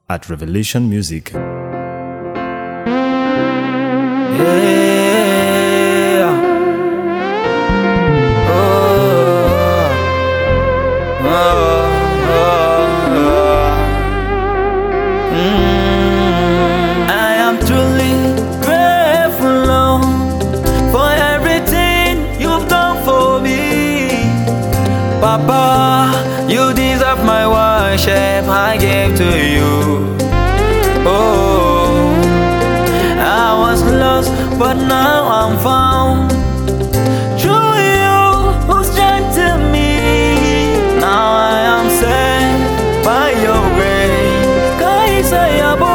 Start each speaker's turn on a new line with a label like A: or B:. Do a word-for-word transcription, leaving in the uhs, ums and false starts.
A: at Revelation Music.
B: Yeah. Oh, oh, oh. Mm. I am truly grateful, Lord, for everything you've done for me. Papa, you deserve my worship, I gave to you. Oh, I was lost, but now I'm found. Through you who strengthened me, now I am saved by your grace. Kaisa yabo